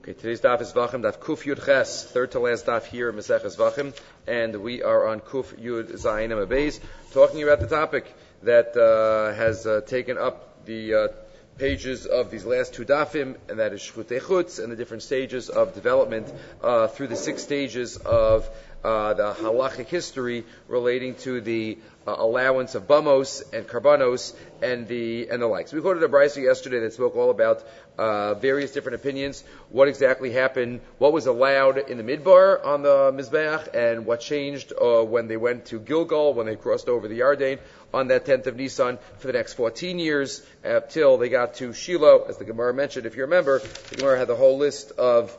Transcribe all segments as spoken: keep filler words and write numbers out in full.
Okay, today's daf is Vachim, daf Kuf Yud Ches, third to last daf here in Maseches Vachim, and we are on Kuf Yud Zayin Amabeis, talking about the topic that uh, has uh, taken up the uh, pages of these last two dafim, and that is Shchutei Chutz, and the different stages of development uh, through the six stages of uh, the halachic history relating to the uh, allowance of bamos and karbanos and the and the likes. We quoted a brisa yesterday that spoke all about uh, various different opinions, what exactly happened, what was allowed in the midbar on the mizbeach, and what changed uh, when they went to Gilgal, when they crossed over the Yarden on that tenth of Nisan for the next fourteen years, up till they got to Shiloh, as the Gemara mentioned. If you remember, the Gemara had the whole list of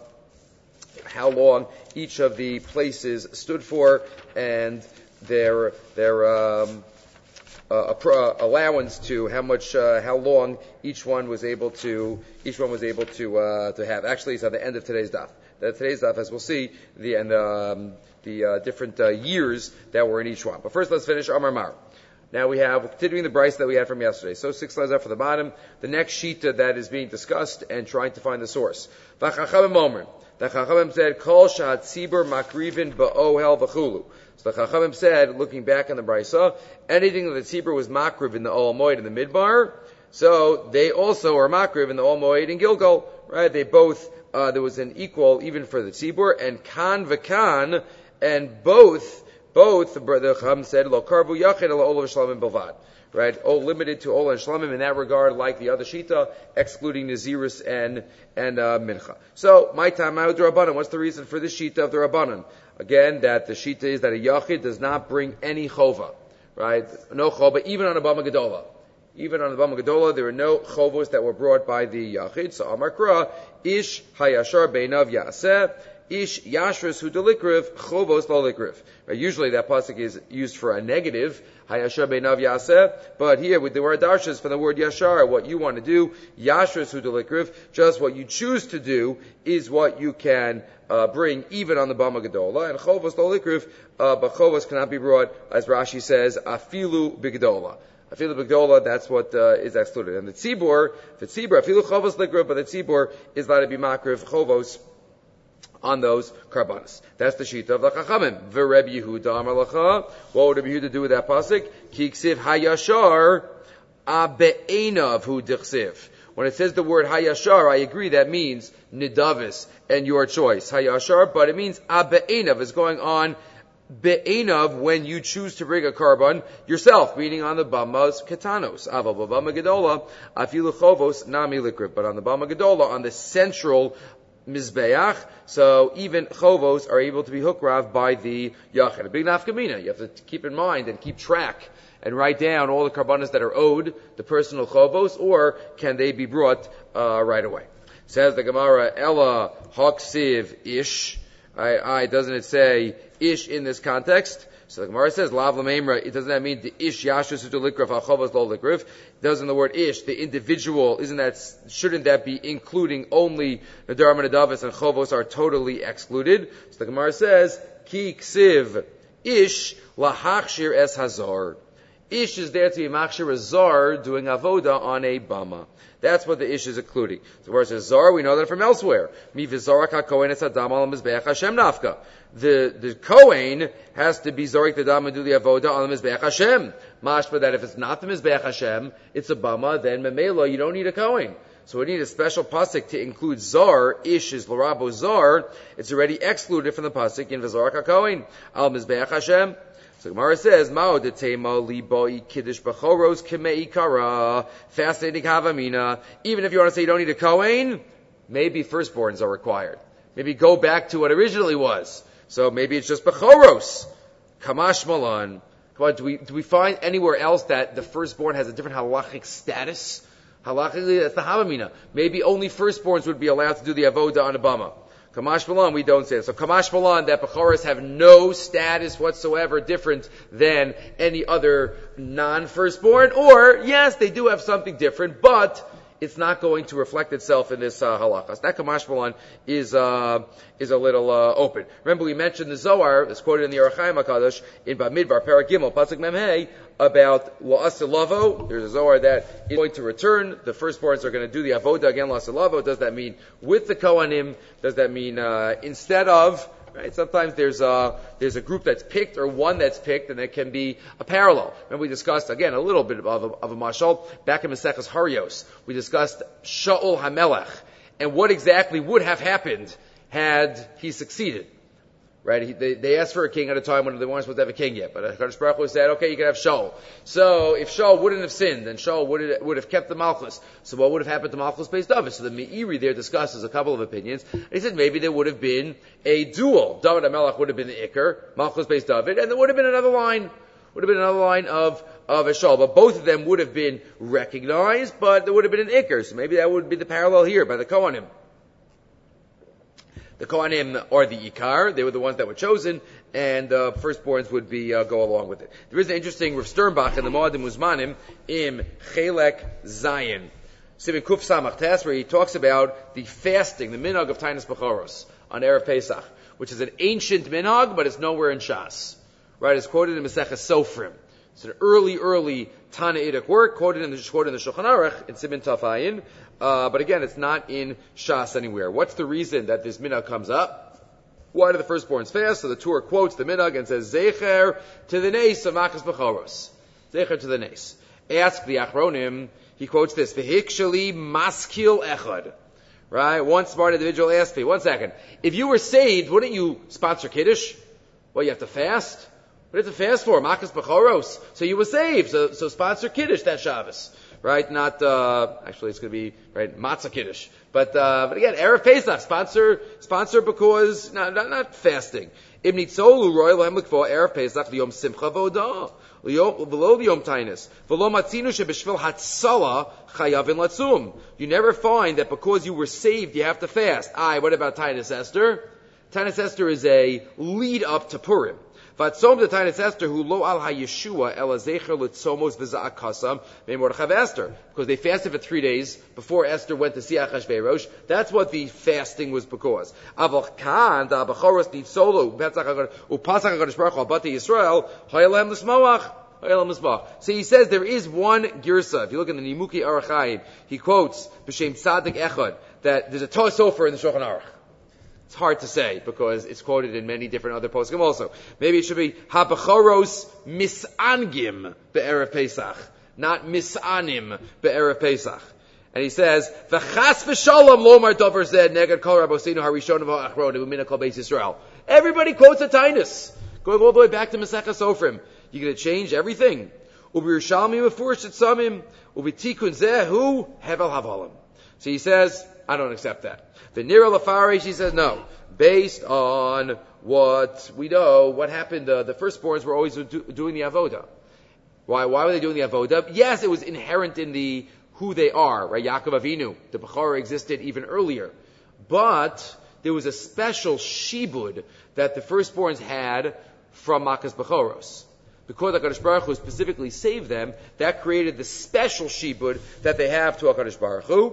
how long each of the places stood for, and their their um, uh, uh, allowance to how much, uh, how long each one was able to each one was able to uh, to have. Actually, it's at the end of today's daf. That today's daf, as we'll see, the and um, the uh, different uh, years that were in each one. But first, let's finish Amar Mar. Now we have, continuing the brisa that we had from yesterday. So six lines up for the bottom. The next shita that is being discussed and trying to find the source. V'chachamim omer. The Chachamim said, Kol shad tzibur makrivin ba'ohel v'chulu. So the Chachamim said, looking back on the brisa, anything that the tzibur was makriv in the Ohel Moed in the midbar, so they also are makriv in the Ohel Moed in Gilgal, right? They both, uh, there was an equal even for the tzibur, and kan v'kan, and both, both, the Chacham said, Lo karvu yachid ala olav shlamim bilvad. Right? Oh, limited to Ola and Shlamim in that regard, like the other Shita, excluding Nazirus and, and, uh, Mincha. So, my time out the Rabbanan. What's the reason for this Shita of the Rabbanan? Again, that the Shita is that a Yachid does not bring any Chova. Right? No Chova, even on a Bama Gedola. Even on the Bama Gedola, there were no Chovos that were brought by the Yachid. So, Amar Kra, Ish Hayashar Beinav Yaseh, Ish Yashras Hu Delikriv, Chovos Lo Likriv. Usually that pasuk is used for a negative, Hayashar Beinav Yaseh, but here with the word darshas from the word Yashar, what you want to do, Yashras Hu Delikriv, just what you choose to do is what you can uh, bring even on the Bama Gedola, and Chovos Lo Likriv, uh, but Chovos cannot be brought, as Rashi says, Afilu B'Gedola. Afilu B'Gedola, that's what uh, is excluded. And the Tzibur, the Tzibur, Afilu Chovos Likriv, but the Tzibur is allowed to be Makriv Chovos on those karbanos. That's the shita of the Chachamim. V'Reb Yehuda Amar Lacha. What would Reb Yehuda do with that pasuk? Ki ksiv hayashar abe'enav hu dichsiv. When it says the word hayashar, I agree that means nidavis and your choice. Hayashar, but it means abe'enav is going on be'enav when you choose to bring a karban yourself, meaning on the bamas ketanos. Aval b'bama gedola afilu chovos nami likriv. But on the bama gedola, on the central Mizbeach, so even Chovos are able to be hukrav by the Yachid. A big nafkamina. You have to keep in mind and keep track and write down all the karbanas that are owed the personal Chovos, or can they be brought uh, right away? Says the Gemara, Ella Haksiv Ish. I, I, doesn't it say Ish in this context? So the Gemara says, Lav Lameimra, it doesn't that mean the Ish Yashus Utulikrif, Achovos Lo Likrif? Doesn't the word Ish, the individual, isn't that, shouldn't that be including only Nadar Menadavis and Chovos are totally excluded? So the Gemara says, Ki Ksiv Ish Lahachshir Es Hazar. Ish is there to be Machshir Azar doing Avoda on a Bama. That's what the Ish is including. So where it says Zar, we know that from elsewhere. Mi v'zarak ha-kohen es adam al mizbeach Hashem nafka. The, the Kohen has to be Zorik the Dam and do the Avoda on the Mizbeach Hashem. Mashma that if it's not the Mizbeach Hashem, it's a Bama, then Memela, you don't need a Kohen. So we need a special pasuk to include Zar. Ish is Larabo Zar. It's already excluded from the pasuk in v'zarak ha-kohen al Mizbeach Hashem. So Gemara says, Mao de tema liboi kiddush bachoros kemei kara. Fascinating havamina. Even if you want to say you don't need a Kohen, maybe firstborns are required. Maybe go back to what originally was. So maybe it's just bachoros. Kamash malan. Come on, do we, do we find anywhere else that the firstborn has a different halachic status? Halachically, that's the havamina. Maybe only firstborns would be allowed to do the avoda on a bama. Kamash Malan, we don't say it. So Kamash Malan, that Bechoros have no status whatsoever different than any other non-firstborn, or, yes, they do have something different, but it's not going to reflect itself in this uh, halachas. That kamashmalan is uh, is a little uh, open. Remember, we mentioned the Zohar, it's quoted in the Orach Chaim HaKadosh, in Bamidbar, Parak Gimel, Pasuk Memhei, about La'asilavo. There's a Zohar that is going to return. The firstborns are going to do the avoda again, La'asilavo. Does that mean with the Kohanim? Does that mean uh, instead of? Right? Sometimes there's a, there's a group that's picked or one that's picked, and it can be a parallel. Remember, we discussed, again, a little bit of a, of a mashal back in Maseches Harios. We discussed Shaul HaMelech and what exactly would have happened had he succeeded. Right? He, they, they asked for a king at a time when they weren't supposed to have a king yet. But HaKadosh Baruch Hu said, okay, you can have Shaul. So, if Shaul wouldn't have sinned, then Shaul would have, would have kept the Malchus. So what would have happened to Malchus based David? So the Meiri there discusses a couple of opinions. And he said maybe there would have been a duel. David HaMelech would have been the Iker, Malchus based David, and there would have been another line. Would have been another line of, of a Shaul. But both of them would have been recognized, but there would have been an Iker. So maybe that would be the parallel here by the Kohanim. The Kohanim are the Ikar. They were the ones that were chosen, and uh, firstborns would be uh, go along with it. There is an interesting Rav Sternbach in the Moadim Uzmanim im Chelek Zayin, Sivin Kuf Samach Tes, where he talks about the fasting, the minhag of Tainas Bechoros on Erev Pesach, which is an ancient minhag, but it's nowhere in Shas. Right? It's quoted in Maseches Sofrim. It's an early, early Tanaitic work, quoted in the, quoted in the Shulchan Aruch, in Siman Taf Ayin. Uh, but again, it's not in Shas anywhere. What's the reason that this minhag comes up? Why do the firstborns fast? So the Torah quotes the minhag and says, Zecher to the Nes of Machas Bechoros. Zecher to the Nes. Ask the Achronim, he quotes this, V'hikshali maskil echad. Right? One smart individual asked me, one second, if you were saved, wouldn't you sponsor Kiddush? Well, you have to fast. What do you have to fast for? Machas Bechoros. So you were saved, so, so sponsor Kiddush that Shabbos. Right? Not, uh, actually it's going to be, right, Matzah Kiddush. But, uh, but again, Erev Pesach, sponsor, sponsor because, not, not, not fasting. Im nitzolu roy lohem l'kvo Erev Pesach liyom simcha vodah. V'lo liyom tainis. V'lo matzinu shebeshvil hatzala chayavin latzum. You never find that because you were saved, you have to fast. Aye, what about Tainis Esther? Tainis Esther is a lead up to Purim. Vatzom the Tainis Esther who lo al ha-Yeshua el ha-zecher l'tzomos v'za'akasam me'mordechav Esther. Because they fasted for three days before Esther went to see Achashverosh. That's what the fasting was because. Aval kan da b'choros nitzolu u'pasach HaKadosh Baruch Hu abati Yisrael ha'yelem l'smoach. So he says there is one girsa. If you look in the Nimuki Orach Chaim, he quotes B'Shem Tzadik Echad that there's a Torah Sofer in the Shulchan Aruch. It's hard to say because it's quoted in many different other poskim also. Maybe it should be Habachoros Misangim be'erev Pesach, not Misanim be'erev Pesach. And he says, V'chas v'shalom lomar dover zed neged kol rabosinu harishonim ha'achronim u'mina kol beis Yisrael. Everybody quotes a Tainus, going all the way back to Maseches Sofrim. You're going to change everything. U'b'Yerushalmi mefurish etzamim u'b'tikun zehu hevel havalim. So he says, I don't accept that. The Nira Lafarish, he says, no. Based on what we know, what happened, uh, the firstborns were always do, doing the avoda. Why, why were they doing the avoda? Yes, it was inherent in the, who they are, right? Yaakov Avinu. The Bechorah existed even earlier. But, there was a special shibud that the firstborns had from Makas Bechoros. Because HaKadosh Baruch Hu specifically saved them, that created the special shibud that they have to HaKadosh Baruch Hu.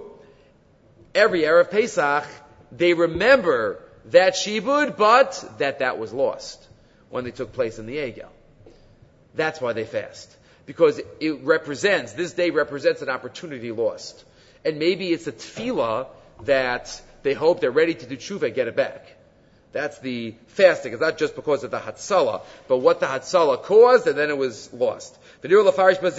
Every Erev Pesach, they remember that shibud, but that that was lost when they took place in the Egel. That's why they fast. Because it represents, this day represents an opportunity lost. And maybe it's a tefillah that they hope they're ready to do tshuva, get it back. That's the fasting. It's not just because of the Hatzalah, but what the Hatzalah caused, and then it was lost. Yadua,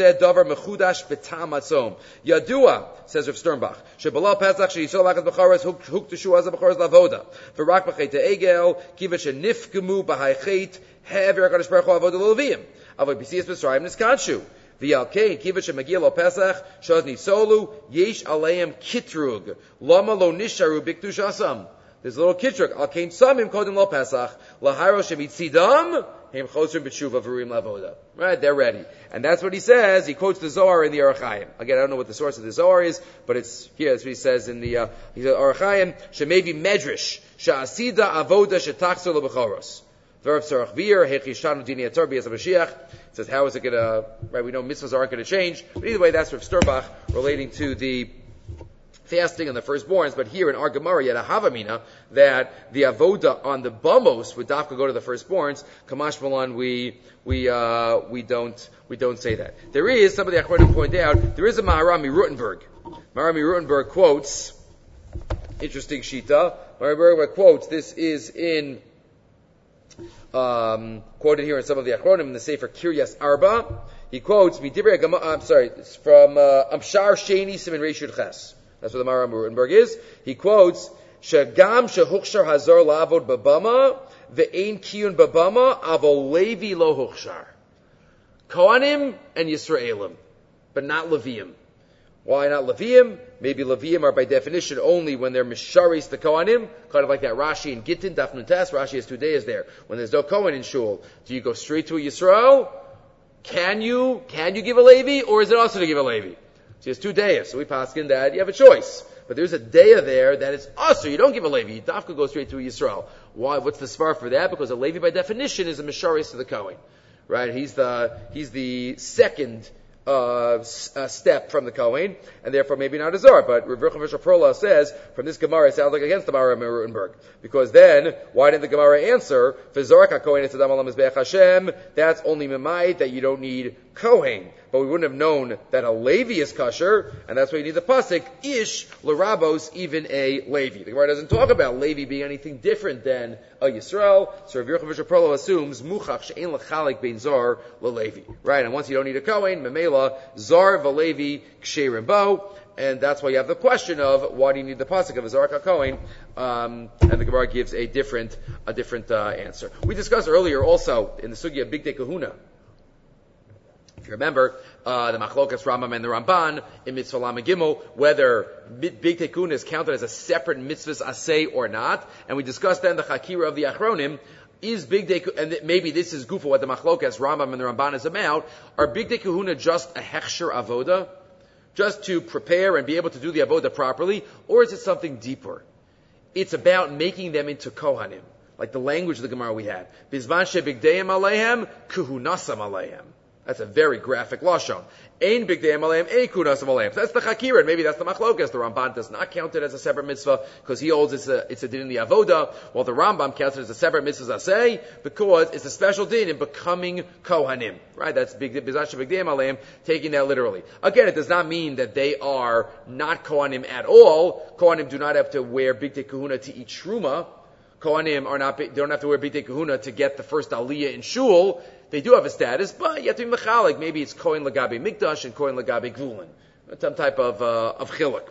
says Rav Sternbach, Shebalal Pesach sheYisrael lakas b'charas huk teshuah az b'charas lavoda v'rak b'chet egel kiva shenifgemu b'haychet he'ever HaKadosh Baruch Hu avoda l'Leviim avoid b'siyas Mitzrayim niskanshu v'yalkein kiva shemagia lo Pesach shoz nisolu yesh aleim kitrug lama lo nisharu b'ktushasam. There's a little kitrug. Alkein samim kodim lo Pesach lahiro shemitzidam him chosim b'tshuva v'ruim lavoda. Right, they're ready, and that's what he says. He quotes the Zohar in the Orach Chaim. Again, I don't know what the source of the Zohar is, but it's here. That's what he says in the uh, he says Orach Chaim shemevi medrash she'asida avoda shetachzor lebechoros. V'rav Tzarach Vir hechishanu dini ator b'yas Mashiach. Says how is it going to? Right, we know mitzvahs aren't going to change, but either way, that's Rav Sternbach relating to the fasting on the firstborns, but here in our Gemara, you had a Havamina, that the avoda on the bamos would dafka go to the firstborns. Kamash Malan, we, we, uh, we don't, we don't say that. There is, some of the Achronim point out, there is a Maharami Rutenberg. Maharami Rutenberg quotes, interesting shita, Maharami Rutenberg quotes, this is in, um, quoted here in some of the Achronim in the Sefer Kiryas Arba. He quotes, I'm sorry, it's from, uh, Amshar Sheni Siman Reish Yud Ches. That's what the Maharami Rutenberg is. He quotes, Shagam shehuchshar hazar lavod babama, ve'ein kiyun babama, avol levi lo huchshar. Kohanim and Yisraelim, but not Leviim. Why not Leviim? Maybe Leviim are by definition only when they're misharis the Kohanim, kind of like that Rashi in Gittin, Daf Nun Tes. Rashi has two days there. When there's no Kohen in Shul, do you go straight to a Yisrael? Can you, can you give a Levi, or is it also to give a Levi? So he has two days, so we paskin that you have a choice. But there's a day there that is also, you don't give a Levi, you dafka go straight to a Yisrael. Why? What's the svar for that? Because a Levi by definition is a misharis to the Kohen. Right? He's the, he's the second Uh, uh, step from the Kohen, and therefore maybe not a Zar. But Rav Yochanan Prola says, from this Gemara, it sounds like against the Maharami Rutenberg. Because then, why didn't the Gemara answer, V'zorak HaKohen et Adam Alam Mizbeach Hashem, that's only Memait, that you don't need Kohen. But we wouldn't have known that a Levi is kosher, and that's why you need the pasuk, Ish l'rabos, even a Levi. The Gemara doesn't talk about Levi being anything different than a Yisrael, so Rav Yochanan Prola assumes, Muchach she'en l'chalik bein Zar l'Levi. Right, and once you don't need a Kohen, Memela, Zar v'Levi ksherim bo, and that's why you have the question of why do you need the pasuk of Zorak HaKohen, um, and the Gemara gives a different, a different uh, answer. We discussed earlier also in the sugya of Bigdei Kahuna. If you remember, uh, the Machlokas Rambam and the Ramban in Mitzvah Lamed Gimel, whether Bigdei Kahuna is counted as a separate mitzvahs aseh or not, and we discussed then the Chakira of the Achronim. Is Bigdei, and maybe this is goofa what the Machlokas Rambam and the Ramban is about, are Bigdei Kahuna just a hechsher avoda, just to prepare and be able to do the avoda properly, or is it something deeper? It's about making them into kohanim, like the language of the Gemara we had. Bizman shebigdeim alehem, kuhunasam alehem. That's a very graphic lashon. Ein bigdeim alehem, ein kuhunasam alehem. So that's the chakira, and maybe that's the Machlokas. The Ramban does not count it as a separate mitzvah because he holds it's a it's a din in the avoda, while the Rambam counts it as a separate mitzvah aseh because it's a special din in becoming kohanim. Right? That's big bizman shebigdeim alehem, taking that literally. Again, it does not mean that they are not kohanim at all. Kohanim do not have to wear bigdei kahuna to eat truma. Kohanim are not, they don't have to wear bigdei kahuna to get the first aliyah in shul. They do have a status, but you have to be mechalik. Maybe it's kohen lagabe mikdash and kohen lagabe gvulin. Some type of, uh, of chiluk.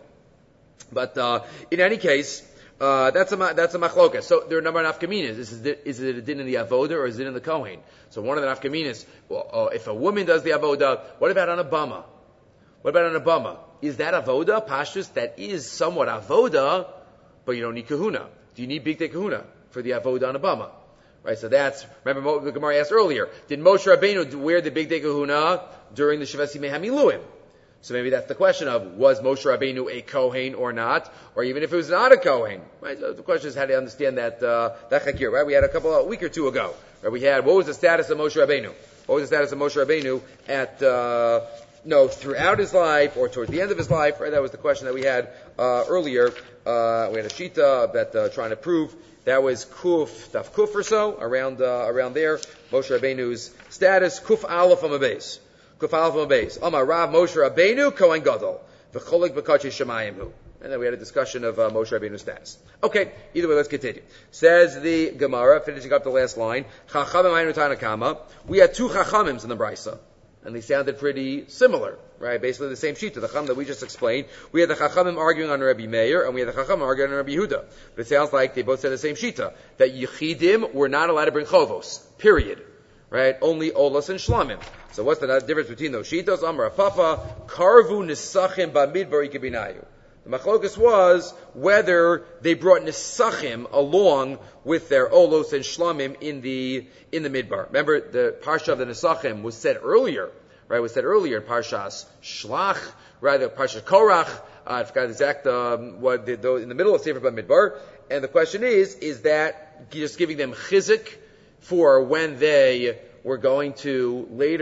But, uh, in any case, uh, that's a, that's a machlokas. So there are a number of nafkaminas. Is it, is it a din in the avoda or is it in the kohen? So one of the nafkaminas, well, uh, if a woman does the avoda, what about on a bama? What about on a bama? Is that avoda? Pashtus, that is somewhat avoda, but you don't need kahuna. Do you need bigdei kahuna for the avoda on a bama? Right, so that's, remember the Gemara asked earlier, did Moshe Rabbeinu wear the bigdei kahuna during the Shivas Yimei HaMiluim? So maybe that's the question of, was Moshe Rabbeinu a Kohen or not? Or even if it was not a Kohen? Right, so the question is how to understand that, uh, that chakir, right? We had a couple, a week or two ago, right? We had, what was the status of Moshe Rabbeinu? What was the status of Moshe Rabbeinu at, uh, no, throughout his life or towards the end of his life, right? That was the question that we had, uh, earlier. Uh, we had a shita that, uh, trying to prove. That was Kuf, Daf Kuf or so, around, uh, around there. Moshe Rabbeinu's status, Kuf Aleph on the base. Kuf Aleph on the base. Amar Rav Moshe Rabbeinu, Kohen Gadol. V'cholik b'kachi shemayim hu. And then we had a discussion of uh, Moshe Rabbeinu's status. Okay, either way, let's continue. Says the Gemara, finishing up the last line, Chachamim Haynu Tanakama. We had two Chachamims in the Brisa. And they sounded pretty similar, right? Basically the same shita, the Chacham that we just explained. We had the Chachamim arguing on Rabbi Meir, and we had the Chachamim arguing on Rabbi Yehuda. But it sounds like they both said the same shita, that Yechidim were not allowed to bring Chovos, period. Right? Only Olas and Shlamim. So what's the difference between those shitas? Amar Papa, Karvu Nisachim Bamidbar Ikabinayu. The Machlokas was whether they brought Nisachim along with their Olos and Shlamim in the, in the Midbar. Remember, the Parsha of the Nisachim was said earlier, right? Was said earlier in Parshas Shlach, right? The Parshas Korach, uh, I forgot exact, um, what, the, the, in the middle of Sefer Bamidbar. And the question is, is that just giving them chizik for when they were going to later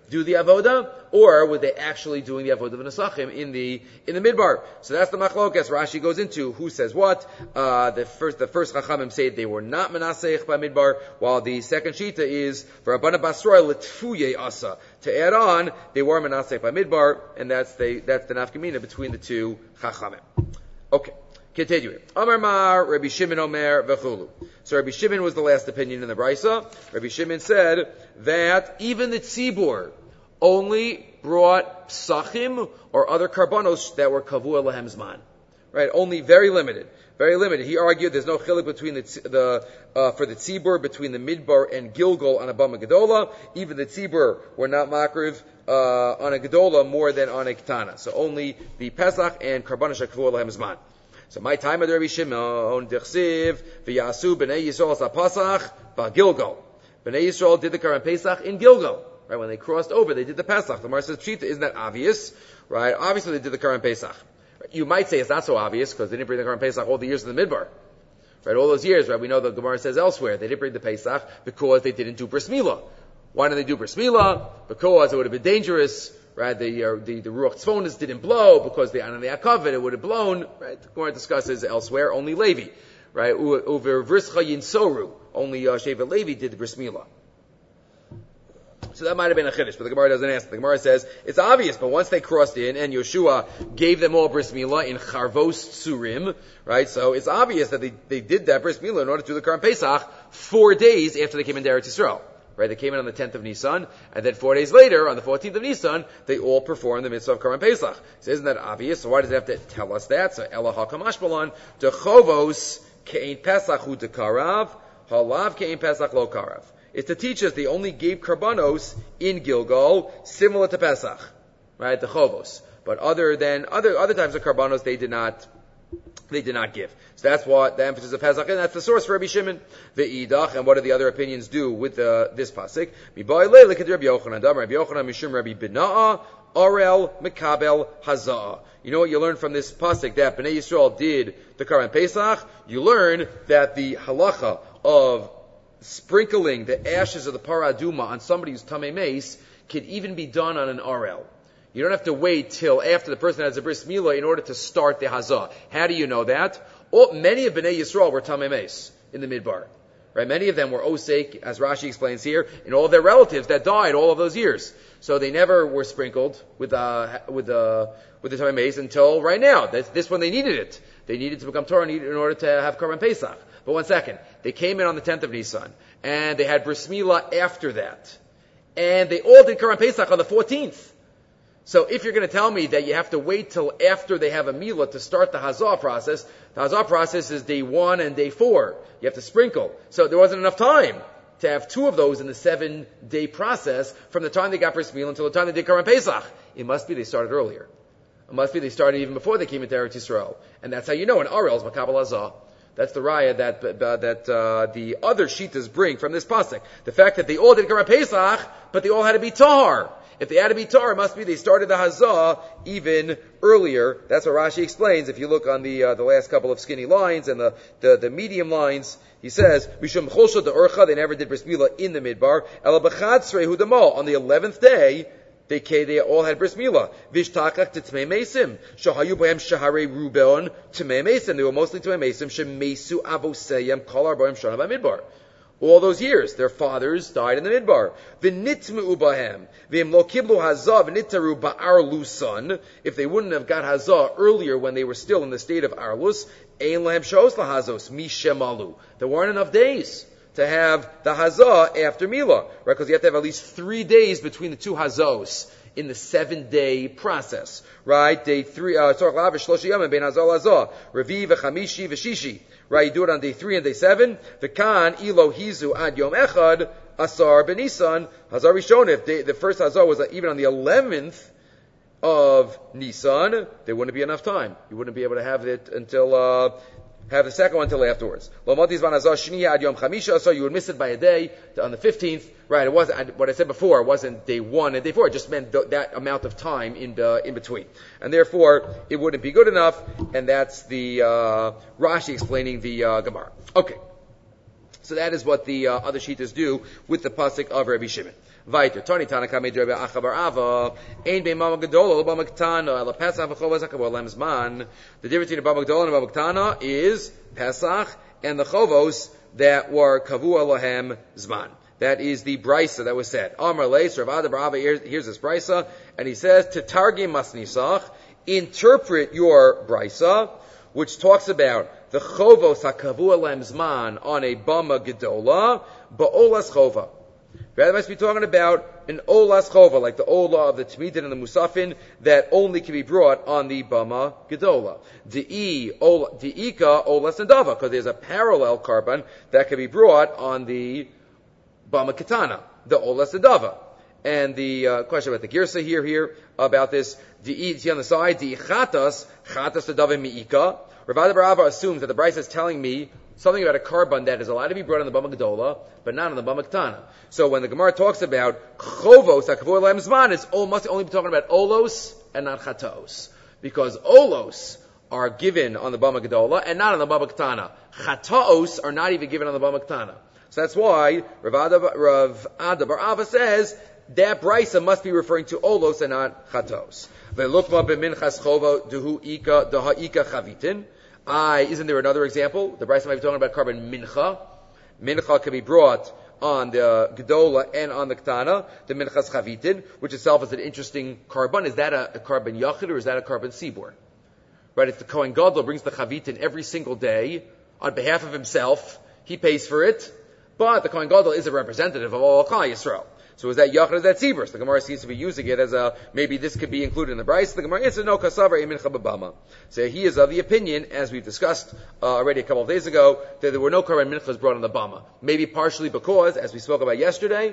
do the avoda, or were they actually doing the avoda of Nesachim in the in the midbar? So that's the machlokas Rashi goes into. Who says what? Uh, the first the first Chachamim say they were not menaseich by midbar, while the second shita is for Abana Basroy letfuye asa. To add on, they were menaseich by midbar, and that's the that's the nafkamina between the two Chachamim. Okay. Continuing. Amar Mar, Rabbi Shimon Omer, V'chulu. So Rabbi Shimon was the last opinion in the Brisa. Rabbi Shimon said that even the tzibur only brought psachim or other karbanos that were kavua lahem zman. Right? Only very limited. Very limited. He argued there's no chilik between the, the uh, for the tzibur between the midbar and Gilgal on a bama gedola. Even the tzibur were not makriv uh, on a gedola more than on a ketana. So only the pesach and karbanos kavua lahem zman. So my time at Rabbi Shimon, Dichsiv, V'yasu B'nai Yisrael Sapasach, B'Gilgal. B'nai Yisrael did the Karan Pesach in Gilgal. Right, when they crossed over, they did the Pesach. The Mar says, Pshita, isn't that obvious? Right, obviously they did the Karan Pesach. You might say it's not so obvious, because they didn't bring the Karan Pesach all the years in the Midbar. Right, all those years, right, we know the Gemara says elsewhere, they didn't bring the Pesach because they didn't do Bris Milah. Why didn't they do Bris Milah? Because it would have been dangerous. Right, the, uh, the, the Ruach Tzvonis didn't blow because the Anani HaKavod, it would have blown, right? The Gemara discusses elsewhere, only Levi, right? Over Vrischa Yinsoru, only, uh, Sheva Levi did the Bris Milah. So that might have been a chiddush, but the Gemara doesn't answer. The Gemara says, it's obvious, but once they crossed in, and Yeshua gave them all Bris Milah in Charvos Tsurim, right? So it's obvious that they, they did that Bris Milah in order to do the Karan Pesach four days after they came into Eretz Yisrael. Right, they came in on the tenth of Nisan, and then four days later, on the fourteenth of Nisan, they all performed the mitzvah of Karan Pesach. So isn't that obvious? So why does it have to tell us that? So Ela HaKamash Balan, Dechovos Ke'in Pesach Hu Dekarav, Halav Ke'in Pesach Lo Karav. It's to teach us they only gave karbanos in Gilgal, similar to Pesach. Right, the Chovos. But other than, other, other types of karbanos, they did not, they did not give. So that's what the emphasis of Pesach, and that's the source for Rabbi Shimon. The Idach, and what do the other opinions do with uh, this pasuk? Rabbi Yochanan, Mishum Rabbi Bena'a, Arel, Mekabel, Haza'ah. You know what you learn from this pasuk? That Bnei Yisrael did the Karan Pesach. You learn that the halacha of sprinkling the ashes of the paraduma on somebody who's tamei meis can even be done on an Arel. You don't have to wait till after the person has a bris milah in order to start the hazah. How do you know that? All, many of Bnei Yisrael were tamei meis in the midbar. Right? Many of them were osek, as Rashi explains here, and all of their relatives that died all of those years. So they never were sprinkled with uh, with uh, with the tamei meis until right now. That's, this when they needed it. They needed to become Torah in order to have Karan Pesach. But one second, they came in on the tenth of Nisan, and they had bris milah after that, and they all did Karan Pesach on the fourteenth. So if you're going to tell me that you have to wait till after they have a milah to start the hazah process, the hazah process is day one and day four. You have to sprinkle. So there wasn't enough time to have two of those in the seven-day process from the time they got bris milah until the time they did Karan Pesach. It must be they started earlier. It must be they started even before they came into Eretz Yisrael. And that's how you know an Arel is Makabel Hazah. That's the raya that uh, that uh, the other shitas bring from this pasuk. The fact that they all did Karan Pesach, but they all had to be tahar. If they had to be tahar, it must be they started the hazah even earlier. That's what Rashi explains. If you look on the uh, the last couple of skinny lines and the, the, the medium lines, he says, Mishum Cholsha de Urcha, they never did bris milah in the midbar. Ela b'chadsrei hu demal. On the eleventh day, they they all had bris milah. Vishtakach to tmei mesim. Shahayu b'hem shaharei rubeon tmei mesim. They were mostly tmei mesim. Shemesu avoseyem kol arbaim shana b'midbar. All those years, their fathers died in the midbar. V'nitmeu b'hem. V'im lo kiblu hazah v'nitaru ba'arlusan. If they wouldn't have got hazah earlier when they were still in the state of arlus, ein lahem shos lahazos mishemalu. There weren't enough days to have the hazah after milah, right? Because you have to have at least three days between the two hazos in the seven-day process, right? Day three, uh, tzorach la'avish shloshi yomim bein hazah lazah, revi v'chamishi v'shishi. Right, you do it on day three and day seven. V'kan ilo hizu ad yom echad asar b'Nisan hazar rishon. If they, the first hazar was even on the eleventh of Nisan, there wouldn't be enough time. You wouldn't be able to have it until uh, have the second one until afterwards. Lo matis van hazar shniya ad yom chamisha asar. You would miss it by a day on the fifteenth. Right, it wasn't what I said before. It wasn't day one and day four. It just meant th- that amount of time in the, in between, and therefore it wouldn't be good enough. And that's the uh, Rashi explaining the uh, Gemara. Okay, So that is what the uh, other shittas do with the pasuk of Rabbi Shimon. Vaiter Tani Tanaka made Rabbi Achabar Ava Ein Bein Bama Gedola Bama Ketana Ela Pesach v'Chovos HaKavod Lem Zman. The difference between Bama Gedola and Bama Ketana is Pesach and the Chovos that were Kavua Lahem Zman. That is the brisa that was said. Amar Leis Rav Ada Bar Ava. Here's this brisa, and he says to Targim Masnisach, interpret your brisa, which talks about the Chovos HaKavua Lem Zman on a Bama Gedola Ba'olas Chova. Rather, must be talking about an olas chova, like the old law of the Tmidin and the Musafin, that only can be brought on the Bama Gedola. De'ika olas nadava, because there's a parallel carbon that can be brought on the Bama Ketana, the olas nadava. And the uh, question about the girsa here, here, about this, de'i, see on the side, de'i chatas, chatas nadava mi'ika. Rav Ada Bar Ava assumes that the Brisa is telling me something about a carbon that is allowed to be brought on the Bama Gedola, but not on the Bama Ketana. So when the Gemara talks about Chovos HaKavod Lem Zman, it's all, must only be talking about Olos and not Chatos. Because Olos are given on the Bama Gedola and not on the Bama Ketana. Chatos are not even given on the Bama Ketana. So that's why Rav Ada, Rav Ada Bar Ava says that Brisa must be referring to Olos and not Chatos. Ve'lukma b'minchas chovo duhu ika daha ika chavitin. I, isn't there another example? The Brisa might be talking about carbon mincha. Mincha can be brought on the Gedola and on the Ketana, the minchas chavitin, which itself is an interesting carbon. Is that a, a carbon yachid or is that a carbon sibor? Right, it's the Kohen Gadol brings the chavitin every single day on behalf of himself. He pays for it, but the Kohen Gadol is a representative of all Klal Yisrael. So is that yachid or is that sibor? The Gemara seems to be using it as a, maybe this could be included in the Brisa. The Gemara answers, no, kasavar mincha b'bama. So he is of the opinion, as we've discussed uh, already a couple of days ago, that there were no carbon minchas brought on the bama. Maybe partially because, as we spoke about yesterday,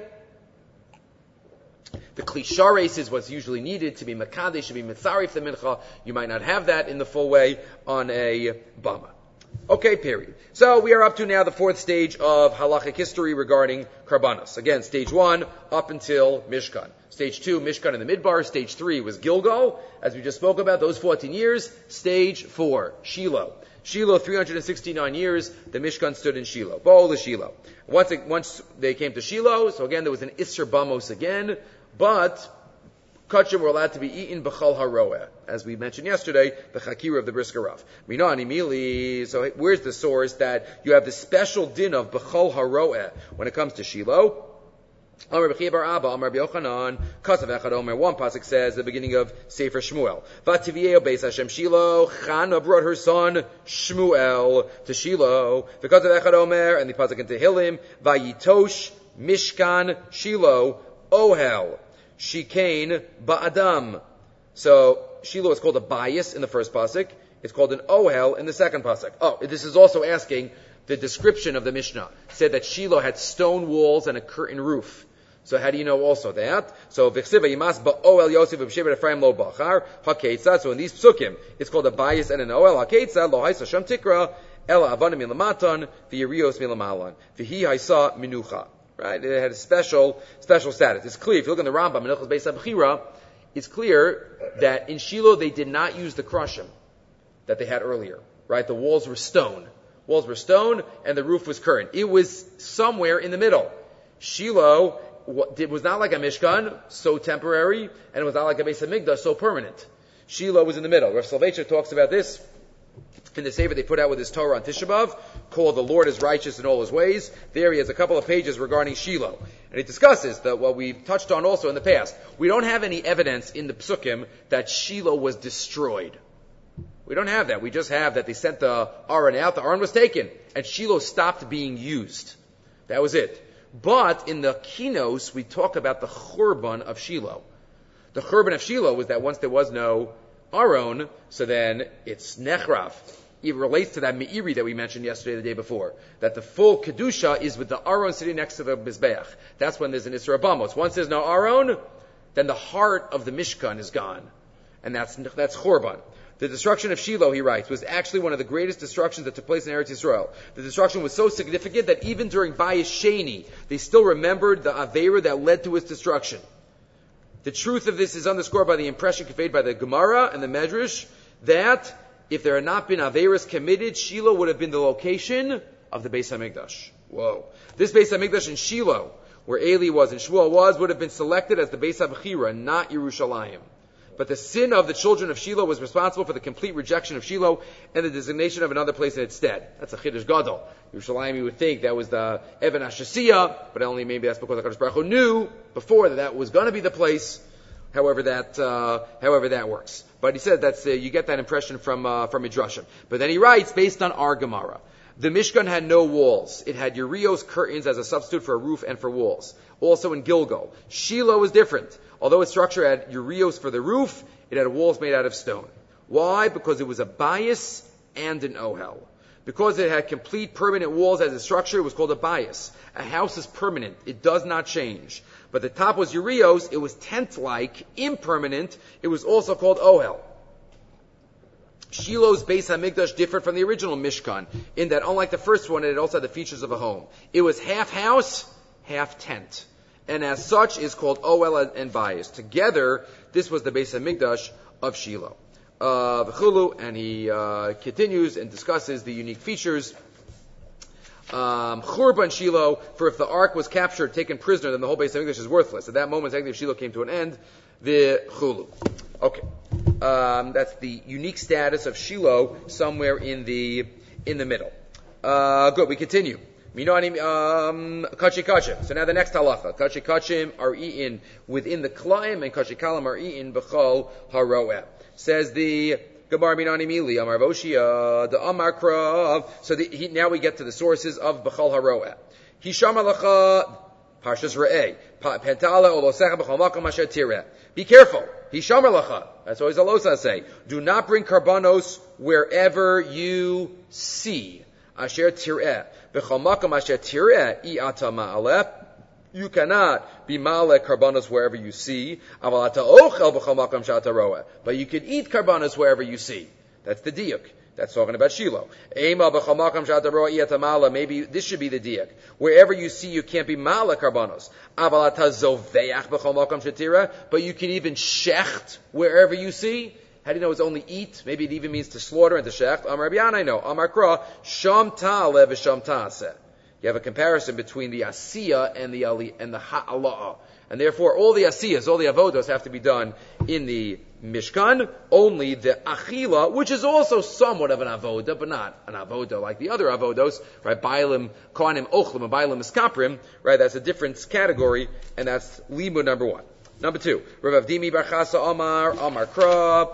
the klishares is what's usually needed to be makadesh, to be mitzarif the mincha. You might not have that in the full way on a bama. Okay, period. So we are up to now the fourth stage of halachic history regarding karbanos. Again, stage one up until Mishkan. Stage two, Mishkan in the Midbar. Stage three was Gilgal, as we just spoke about, those fourteen years. Stage four, Shiloh. Shiloh, three hundred sixty-nine years, the Mishkan stood in Shiloh. Bo the Shiloh. Once, it, once they came to Shiloh, so again there was an Isser Bamos again, but kachim were allowed to be eaten b'chal haroeh, as we mentioned yesterday, the chakira of the Brisker Rav. Minani mili. So where's the source that you have the special din of b'chal haroeh when it comes to Shiloh? Amar B'chia bar Abba, Amar B'Yochanan, Kasav Echad Omer. One pasuk says the beginning of Sefer Shmuel. Vativieo beis Hashem Shiloh. Chana brought her son Shmuel to Shiloh. V'Kasav Echad Omer, and the pasuk in Tehillim. Vayitosh Mishkan Shiloh Ohel. Shikain Ba'adam. So Shiloh is called a bias in the first pasuk. It's called an ohel in the second pasuk. Oh, this is also asking the description of the Mishnah. It said that Shiloh had stone walls and a curtain roof. So how do you know also that? So v'chsiva yimas ba'oel Yosef v'shevet Ephraim lo bachar haketzad. So in these psukim, it's called a bias and an ohel haketzad lo haisa sham tikra ela avanim milamatan v'yirios milamalan v'hi haisa minucha. Right? It had a special, special status. It's clear, if you look in the Rambam, Menachos Beis HaBechira, it's clear that in Shiloh they did not use the krushim that they had earlier. Right? The walls were stone. Walls were stone, and the roof was curtain. It was somewhere in the middle. Shiloh was not like a Mishkan, so temporary, and it was not like a Beis HaMikdash, so permanent. Shiloh was in the middle. Rav Soloveitchik talks about this in the Sefer they put out with his Torah on Tisha B'Av, called The Lord is Righteous in All His Ways. There he has a couple of pages regarding Shiloh. And he discusses that what we've touched on also in the past. We don't have any evidence in the Psukim that Shiloh was destroyed. We don't have that. We just have that they sent the Aron out, the Aron was taken, and Shiloh stopped being used. That was it. But in the Kinos, we talk about the Churban of Shiloh. The Churban of Shiloh was that once there was no Aron, so then it's Nechrav. It relates to that Me'iri that we mentioned yesterday, the day before. That the full Kedusha is with the Aron sitting next to the Mizbeach. That's when there's an Isra Bamos. Once there's no Aron, then the heart of the Mishkan is gone. And that's, that's Chorban. The destruction of Shiloh, he writes, was actually one of the greatest destructions that took place in Eretz Yisrael. The destruction was so significant that even during Bayis Sheni, they still remembered the Aveira that led to its destruction. The truth of this is underscored by the impression conveyed by the Gemara and the Medrash that if there had not been Averas committed, Shiloh would have been the location of the Beis HaMikdash. Whoa. This Beis HaMikdash in Shiloh, where Eli was and Shmuel was, would have been selected as the Beis HaBechira, not Yerushalayim. But the sin of the children of Shiloh was responsible for the complete rejection of Shiloh and the designation of another place in its stead. That's a Chiddush Gadol. Yerushalayim, you would think that was the Evan HaShasiyah, but only maybe that's because HaKadosh Baruch Hu knew before that that was going to be the place. However that, uh, however that works. But he said that's, uh, you get that impression from, uh, from Midrashim. But then he writes, based on our Gemara, the Mishkan had no walls. It had Urios curtains as a substitute for a roof and for walls. Also in Gilgal. Shiloh was different. Although its structure had Urios for the roof, it had walls made out of stone. Why? Because it was a bias and an ohel. Because it had complete permanent walls as a structure, it was called a bias. A house is permanent. It does not change. But the top was Urios. It was tent-like, impermanent. It was also called ohel. Shiloh's Beis HaMikdash differed from the original Mishkan in that, unlike the first one, it also had the features of a home. It was half house, half tent. And as such is called Ohel and Bias. Together, this was the Beis HaMikdash of Shiloh. Uh, V'chulu, and he uh, continues and discusses the unique features. Um, Churban Shiloh, for if the ark was captured, taken prisoner, then the whole Beis HaMikdash is worthless. At that moment, technically, Shiloh came to an end. V'chulu. Okay. Um, that's the unique status of Shiloh somewhere in the in the middle. Uh, good. We continue. Minanim um, kachi kachim. So now the next halacha. Kachi kachim are eaten within the klaim, and kachi kalam are eaten b'chol haroeh. Says the Gemara Minanim Ili Amar Voshia the Amar Krav. So the, he, now we get to the sources of b'chol haroeh. Hisham alacha Parshas Re'eh. Pentala olosecha b'chol makom asher tireh. Be careful. Hisham alacha. That's always Alosa say. Do not bring karbanos wherever you see. Asher tireh. B'chol makom asher tireh i'ata ma'aleh. You cannot be ma'aleh karbanos wherever you see. Aval ata ochel b'chol makom she'ata roeh. But you can eat karbanos wherever you see. That's the diuk. That's talking about Shiloh. Maybe this should be the diak. Wherever you see, you can't be ma'aleh karbanos. But you can even shecht wherever you see. How do you know it's only eat? Maybe it even means to slaughter and to shecht. Amar Rabbi I know. Amar Kra, sham ta'aleh v'sham ta'aseh. You have a comparison between the asiyah and the ali, and the ha'ala'ah. And therefore, all the asiyahs, all the avodos have to be done in the Mishkan. Only the achila, which is also somewhat of an avoda, but not an avoda like the other avodos, right? Bailim, kohanim, ochlim, and bailim iskaprim, right? That's a different category, and that's limud number one. Number two, Rav Avdimi bar Chasa Amar, Amar Krab,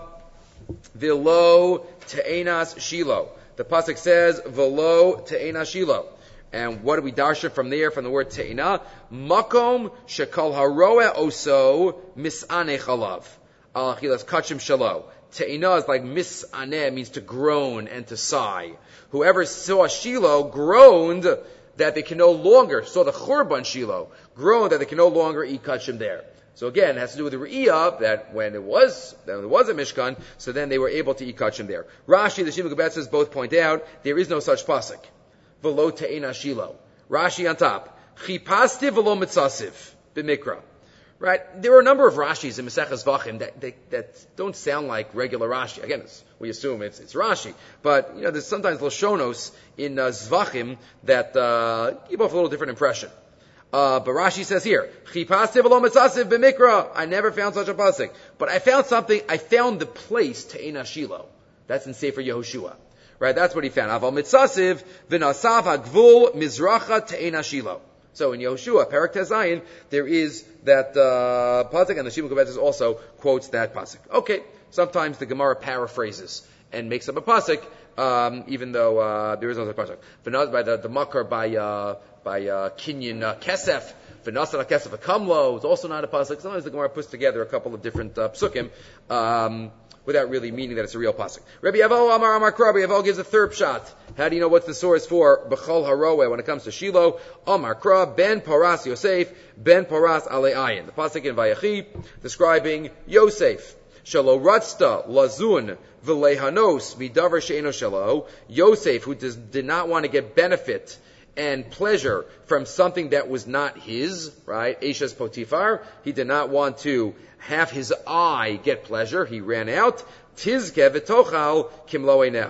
Velo te'enas Shiloh. The pasuk says, Velo te'enas Shiloh. And what do we darsha from there, from the word te'ina? Makom shekal haroeh oso mis'aneh chalav. Al achilas kachim shalo. Te'ina is like mis'aneh, means to groan and to sigh. Whoever saw Shiloh groaned that they can no longer, saw the Churban Shiloh, groaned that they can no longer eat kachim there. So again, it has to do with the Re'iyah, that when it was, when it was a Mishkan, so then they were able to eat kachim there. Rashi, the Shimon Gebetzes both point out, there is no such pasuk. V'lo te'ena Shiloh. Rashi on top. Chipasti v'lo mitzasiv. B'mikra. Right? There are a number of Rashis in Maseches Zvachim that, that, that don't sound like regular Rashi. Again, it's, we assume it's, it's Rashi. But, you know, there's sometimes Lashonos in uh, Zvachim that uh, give off a little different impression. Uh, but Rashi says here, Chipasti v'lo mitzasiv b'mikra. I never found such a pasuk. But I found something, I found the place te'ena Shiloh. That's in Sefer Yehoshua. Right, that's what he found. Aval mitzasiv v'nasav hagvul mizracha te'ena Shiloh. So in Yehoshua, Perek Tezayin, there is that uh, pasuk, and the Shimon Gebetzes also quotes that pasuk. Okay, sometimes the Gemara paraphrases and makes up a pasuk, um, even though uh, there is no such pasuk. V'naz by the, the makar by uh, by uh, Kinyan uh, Kesef. V'nasana Kesef Akamlo is also not a pasuk. Sometimes the Gemara puts together a couple of different uh, psukim. Um, without really meaning that it's a real pasuk. Rabbi Avo Amar Amar Kra, Rabbi Avo gives a third shot. How do you know what's the source for B'chol Haroeh when it comes to Shiloh? Amar Kra, Ben Paras Yosef, Ben Paras Ale Ayin. The pasuk in Vayechi describing Yosef. Shalo Ratzta Lazun V'lehanos Midavar She'eno Shalo. Yosef, who does, did not want to get benefit and pleasure from something that was not his, right? Eshes Potifar. He did not want to have his eye get pleasure. He ran out. Tizke v'tochal kimlo eineha.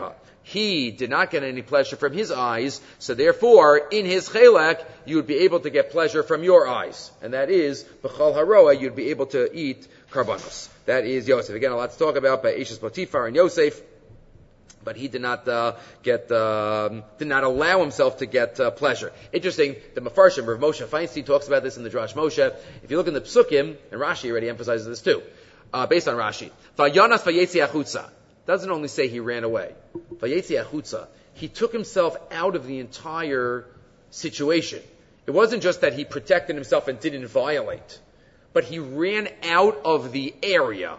he did not get any pleasure from his eyes, so therefore, in his chelek, you would be able to get pleasure from your eyes. And that is, b'chol haroa, you'd be able to eat karbanos. That is Yosef. Again, a lot to talk about by Eshes Potiphar and Yosef, but he did not uh, get, uh, did not allow himself to get uh, pleasure. Interesting, the Mefarshim, Rav Moshe Feinstein talks about this in the Drash Moshe. If you look in the Psukim, and Rashi already emphasizes this too, uh, based on Rashi, Vayanas vayetzi achutza. Doesn't only say he ran away. Vayetzi achutza. He took himself out of the entire situation. It wasn't just that he protected himself and didn't violate, but he ran out of the area.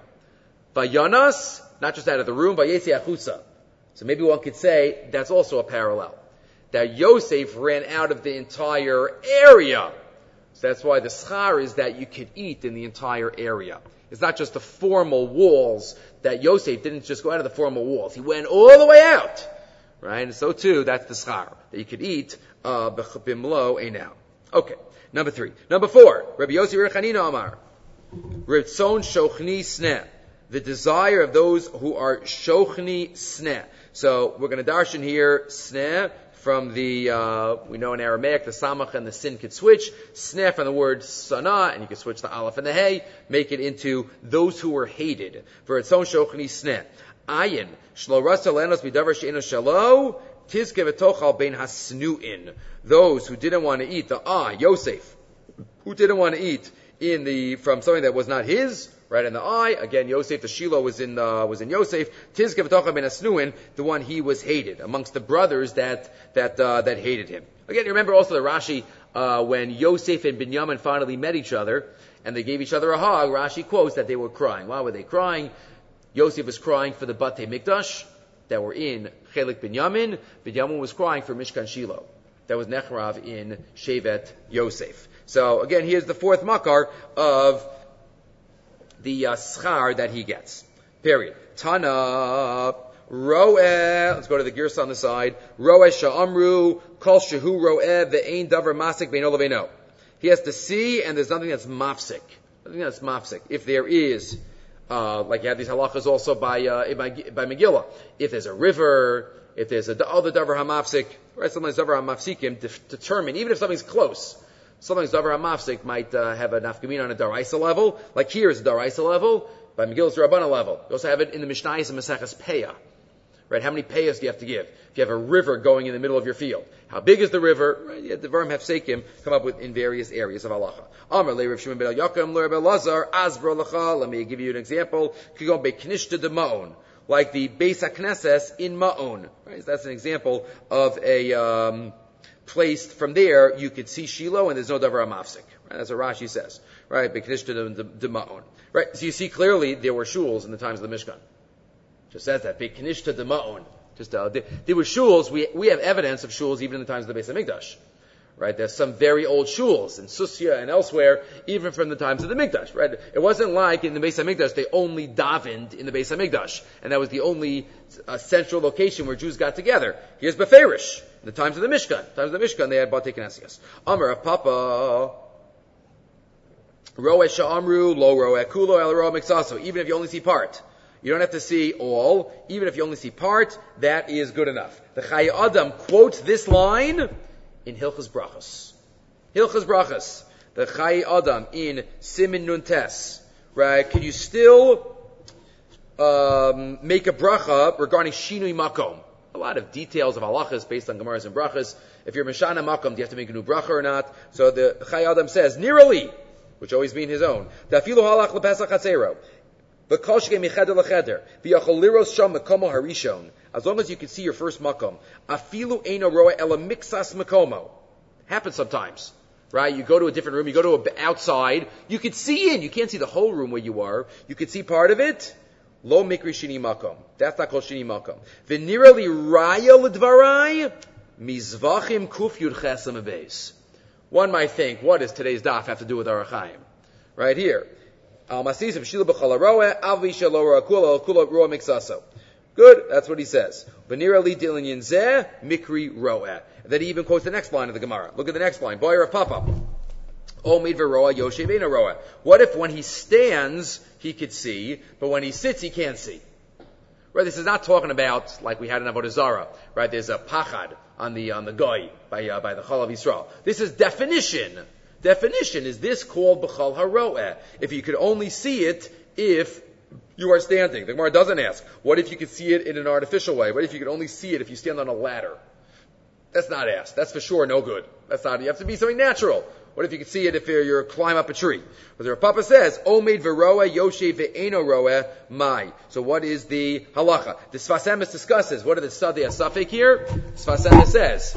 Vayanas, not just out of the room, vayetzi achutza. So maybe one could say that's also a parallel. That Yosef ran out of the entire area. So that's why the schar is that you could eat in the entire area. It's not just the formal walls, that Yosef didn't just go out of the formal walls. He went all the way out. Right? And so too, that's the schar, that you could eat uh, b'mlo einau. Okay. Number three. Number four. Rabbi Yossi Rer Chanina Amar. Ritzon shochni sneh. The desire of those who are shochni sneh. So we're going to darshan here sneh from the, uh, we know in Aramaic, the samach and the sin could switch. Sneh from the word sana, and you can switch the aleph and the hey, make it into those who were hated. For its own shochni sneh. Ayin, shlo rasa lenos midavar she'eno shalo, tizke v'tochal bein hasnu'in. Those who didn't want to eat, the ah, Yosef, who didn't want to eat in the, from something that was not his, right in the eye. Again, Yosef, the Shiloh was in, uh, was in Yosef. Tizke v'tochal bein hasnu'in, the one he was hated, amongst the brothers that, that, uh, that hated him. Again, you remember also the Rashi, uh, when Yosef and Binyamin finally met each other, and they gave each other a hug, Rashi quotes that they were crying. Why were they crying? Yosef was crying for the Batei Mikdash that were in Chelik Binyamin. Binyamin was crying for Mishkan Shiloh. That was Nechrav in Shevet Yosef. So again, here's the fourth makar of the uh, schar that he gets. Period. Tana roeh. Let's go to the girsa on the side. Roeh sha'amru kol shehu roeh ve'ein davar masik beino leveino. He has to see, and there's nothing that's mafsik. Nothing that's mafsik. If there is. Uh, like you have these halachas also by, uh, by, by Megillah. If there's a river, if there's a other davar hamafsik, right? Sometimes davar hamafsikim determine, even if something's close, sometimes davar hamafsik might, uh, have a nafkamin on a daraisa level. Like here is a daraisa level, by Megillah's Rabbana level. You also have it in the Mishnayos and Maseches Peah. Right? How many payas do you have to give? If you have a river going in the middle of your field, how big is the river? Right? Yeah, the Devarim Hafsekim come up with in various areas of halacha. Amar le Rav Shimon ben Yaakov le Rav Elazar azbro lecha. Let me give you an example. Kigon be'knishta de ma'on, like the Beis HaKnesses in Ma'on. Right? So that's an example of a um, place. From there you could see Shiloh, and there's no davar hamafsik. Right? That's what Rashi says. Right? Be'knishta de, de ma'on. Right? So you see clearly there were shuls in the times of the Mishkan. Just says that. Be'knishta de ma'on. Just, uh, there, there were shuls. We, we have evidence of shuls even in the times of the Beis HaMikdash. Right? There's some very old shuls in Susia and elsewhere, even from the times of the Mikdash. Right? It wasn't like in the Beis HaMikdash they only davened in the Beis HaMikdash, and that was the only uh, central location where Jews got together. Here's Beferish. In the times of the Mishkan. The times of the Mishkan, they had Batei Knesias. Amar of Papa. Roeh sha'amru, lo roeh kulo, el roeh miksaso. Even if you only see part. You don't have to see all. Even if you only see part, that is good enough. The Chai Adam quotes this line in Hilchas Brachas. Hilchas Brachas. The Chai Adam in Simin Nun Tes. Right? Can you still um, make a bracha regarding Shinui Makom? A lot of details of halachas based on Gemaras and Brachas. If you're Meshana Makom, do you have to make a new bracha or not? So the Chai Adam says, Nirali, which always means his own. Dafilu halach lepesach hatzero. As long as you can see your first makom, afilu eino roa ela mixas makomo. Happens sometimes, right? You go to a different room, you go to a, outside, you can see in, you can't see the whole room where you are, you can see part of it. Lo mikri shini makom. That's not called shini makom. V'nirali raya l'dvarai mizvachim kuf yud chesam abeis. One might think, what does today's daf have to do with Orach Chaim? Right here. Good, that's what he says. Then he even quotes the next line of the Gemara. Look at the next line. Boyer of Papa. What if when he stands, he could see, but when he sits, he can't see? Right? This is not talking about like we had in Avodah Zarah. Right? There's a pachad on the on the goy by uh, by the Chol of Yisrael. This is definition. Definition is this called b'chol haroeh? If you could only see it if you are standing. The Gemara doesn't ask. What if you could see it in an artificial way? What if you could only see it if you stand on a ladder? That's not asked. That's for sure no good. That's not. You have to be something natural. What if you could see it if you're, you're climb up a tree? But the Papa says, Omeid v'roeh yoshev ve'eno roeh mai. So what is the halacha? The Sfas Emes discusses. What are the sadei asafik here? Sfas Emes says,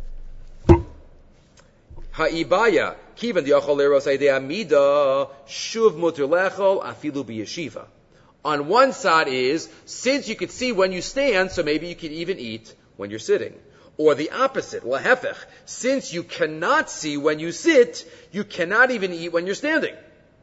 Ha'ibaya kivan diachol leros aidei amida shuv muter lechol afilu b'yeshiva. On one side is, since you could see when you stand, so maybe you could even eat when you're sitting. Or the opposite, lahefech. Since you cannot see when you sit, you cannot even eat when you're standing.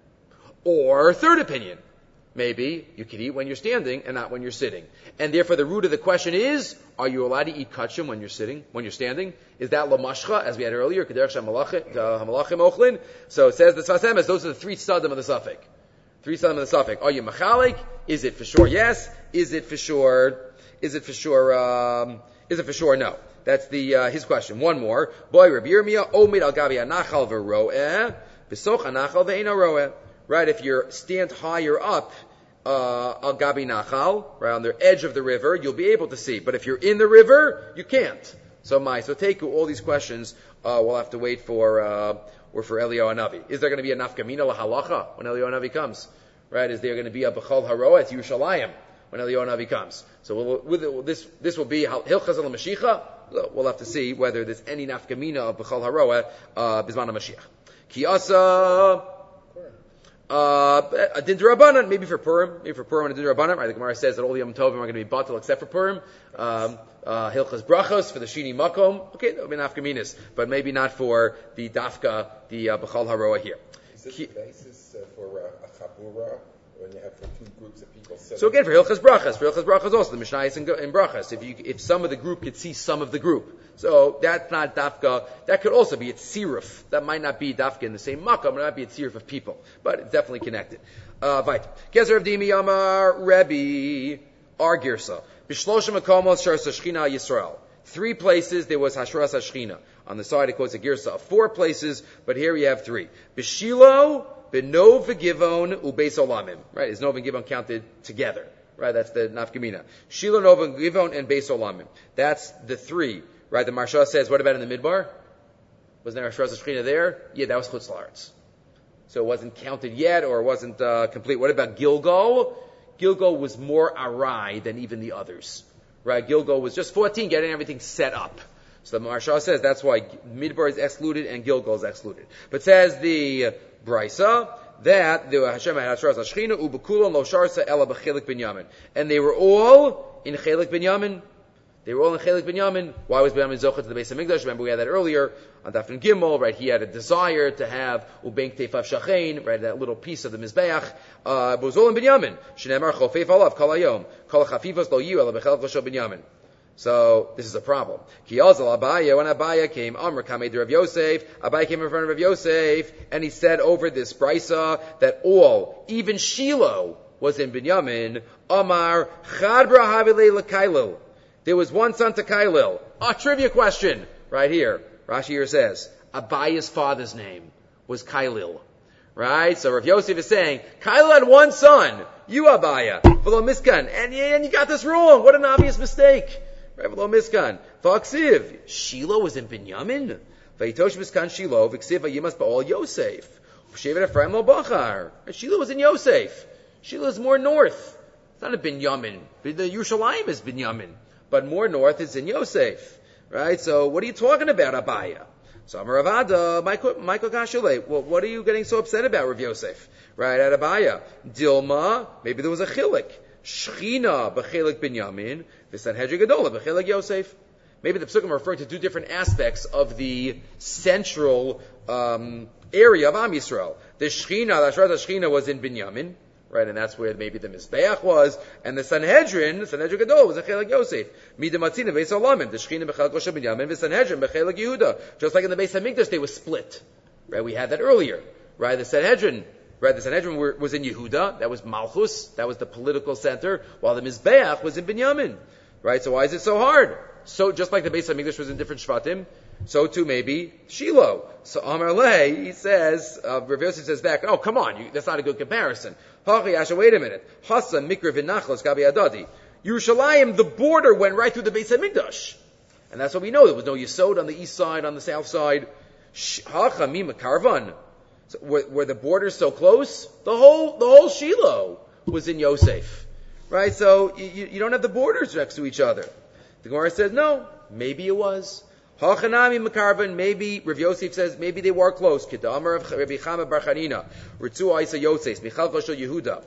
Or third opinion, maybe you can eat when you're standing and not when you're sitting. And therefore the root of the question is, are you allowed to eat kachim when you're sitting, when you're standing? Is that lamashcha, as we had earlier, kederech shamalachim ochlin? So it says the Sfas Emes, those are the three sadim of the suffix. Three sadim of the suffix. Are you machalik? Is it for sure yes? Is it for sure, is it for sure, um, is it for sure no? That's the uh, his question. One more. Boy, Rabbi Yirmiyah, Omid al gabi anachal v'roeh, b'soch anachal ve'eno roeh. Right, if you stand higher up, uh, al gabi nachal, right on the edge of the river, you'll be able to see. But if you're in the river, you can't. So my, so take all these questions. Uh, we'll have to wait for uh, or for Eliyahu Hanavi. Is there going to be a nafkamina lahalacha when Eliyahu Hanavi comes? Right? Is there going to be a b'chol haroeh? It's Yerushalayim when Eliyahu Hanavi comes. So we'll, with, this this will be hilchas al mashicha. We'll have to see whether there's any nafkamina of b'chol haroeh uh, bisman Mashiach. Ki asa uh, a din d'Rabbanan, maybe for Purim, maybe for Purim and a din d'Rabbanan. Right? The Gemara says that all the Yom Tovim are going to be batal except for Purim. Um, uh, hilchas brachos for the shini makom. Okay, that would be nafkaminas, but maybe not for the dafka, the uh, b'chol haroeh here. Is this the basis uh, for uh, a chabura? When you have for two groups of people. So again, for Hilchas Brachas, for Hilchas Brachas also, the Mishnah is in, in Brachas. If you, if some of the group could see some of the group, so that's not dafka. That could also be a tziruf. That might not be dafka in the same makam. It might not be a tziruf of people, but it's definitely connected. Uh, Vait. Gezer of Dimi Yamar Rebbe Ar Girsa B'Shloshim Makomos Shar Sashchina Yisrael. Three places there was Hashras Hashchina. On the side it quotes a Girsa of four places, but here we have three. B'Shilo, B'Nov v'Givon u'Beis Olamim. Right? Is Nov and Givon counted together? Right? That's the nafkamina. Shiloh, Nov, Givon, and Beis Olamim. That's the three. Right? The Marsha says, what about in the Midbar? Was there a Hashras Hashchina there? Yeah, that was Chutz La'aretz. So it wasn't counted yet, or it wasn't uh, complete. What about Gilgal? Gilgal was more arai than even the others. Right? Gilgal was just fourteen, getting everything set up. So the Marsha says that's why Midbar is excluded and Gilgal is excluded. But says the Brisa that the Hashem had Hashras Hashchina u'bekulam lo sharsa ela b'chelik binyamin, and they were all in chelik binyamin. They were all in chelik binyamin. Why was Binyamin zochah to the Beis Hamikdash? Remember we had that earlier on Dafin Gimel. Right, he had a desire to have ubenk teifav shachein, right, that little piece of the mizbeach. Uh, but it was all in binyamin. Shneimar chofeif alav kol hayom kol chafifos lo yiu ela b'chelik lo binyamin. So this is a problem. Kiyazal Abaya, when Abaya came, Amr Kamed Rav Yosef, Abaya came in front of Rav Yosef, and he said over this brisa that all, even Shiloh, was in Binyamin. Amar Chadra Havile Lekailil. There was one son to Kailil. A trivia question right here. Rashi here says Abaya's father's name was Kailil. Right? So Rav Yosef is saying Kailil had one son. You Abaya, below Miskan, and and you got this wrong. What an obvious mistake. Right below Miskan. V'aksiv, Shiloh was in Binyamin. V'yitosh Miskan Shiloh, v'ksiv v'yimas ba'ol Yosef. V'shevet Ephraim lo bachar. Shiloh was in Yosef. Shiloh is more north. It's not in Binyamin. The Yerushalayim is Binyamin. But more north is in Yosef. Right? So what are you talking about, Abaya? So Amar Avada, Michael Gashule. Well, what are you getting so upset about, Rav Yosef? Right, at Abaya. Dilma, maybe there was a chilik. Shechina b'chelik Binyamin, v'Sanhedrin Gedola b'chelik Yosef. Maybe the Pesukim are referring to two different aspects of the central um, area of Am Yisrael. The Shechina, the Hashras Hashchina was in Binyamin, right, and that's where maybe the Mizbeach was, and the Sanhedrin, the Sanhedrin Gedola was in Chelik Yosef. Mida Matzina Beis Olamim, the Shechina b'chelik Rosh Binyamin, v'Sanhedrin b'chelik Yehuda. Just like in the Beis Hamikdash, they were split. Right, we had that earlier. Right, the Sanhedrin Right, the Sanhedrin were, was in Yehuda, that was Malchus, that was the political center, while the Mizbeach was in Binyamin. Right, so why is it so hard? So, just like the Beis HaMikdash was in different Shvatim, so too maybe Shiloh. So Amar Leh, he says, uh, Rav Yosef says back, oh, come on, you, that's not a good comparison. Hachi Asha, wait a minute. Hasan Mikra V'Nachlos Gabi Adadi. Yerushalayim, the border went right through the Beis HaMikdash. And that's what we know. There was no Yesod on the east side, on the south side. Hacha Mima Karvan. So were, were the borders so close? The whole, the whole Shiloh was in Yosef. Right? So you, you don't have the borders next to each other. The Gemara says, no, maybe it was. Hachanami Makarvan, maybe, Rav Yosef says, maybe they were close. K'da'amar of Rabbi Chama Bar Chanina, Ritzu Aisa Yosef, Michal Choshel Yehuda.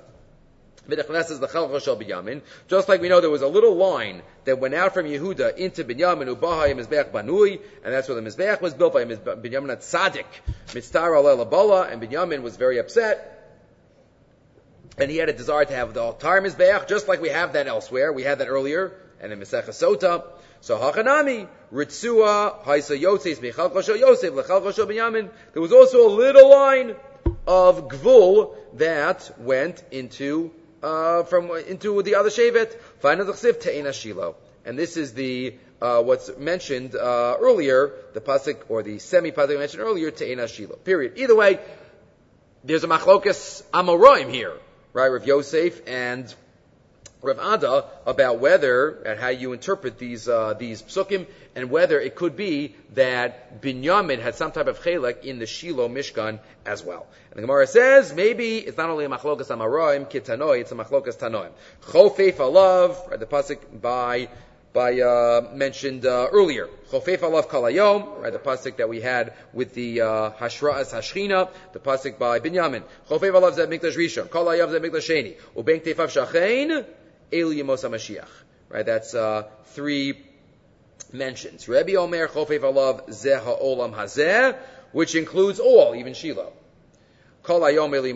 Just like we know there was a little line that went out from Yehuda into Binyamin, Ubahai Mizbeach Banui, and that's where the Mizbeach was built by Binyamin Tzadik, Mitztar Alel Abala, and Binyamin was very upset. And he had a desire to have the entire Mizbeach, just like we have that elsewhere. We had that earlier, and in Masechah Sota. So Hachanami, Ritzua, Haisa Yosef, Michal Choshel Yosef, Lechal Choshel Binyamin. There was also a little line of Gvul that went into Uh, from into the other shevet, and this is the uh, what's mentioned uh, earlier, the pasuk or the semi pasuk mentioned earlier, te'ena shilo. Period. Either way, there's a machlokas amoraim here, right? Rav Yosef and Rav Ada about whether and how you interpret these uh, these psukim, and whether it could be that Binyamin had some type of chelek in the Shiloh Mishkan as well. And the Gemara says maybe it's not only a machlokas amaroim kitanoi, it's a machlokas tanoim. Chofef alav, right, the pasuk by by uh, mentioned uh, earlier. Chofef alav kalayom, right, the pasuk that we had with the uh, Hashra'as Hashchina, the pasuk by Binyamin. Chofef alav zeh mikdash rishon, kalayom zeh mikdash sheni, uben tefav shachein el yemos hamashiach. Right, that's uh, three mentions. Rebbe Omer Chofef alav zeh ha'olam hazeh, which includes all, even Shiloh. So maybe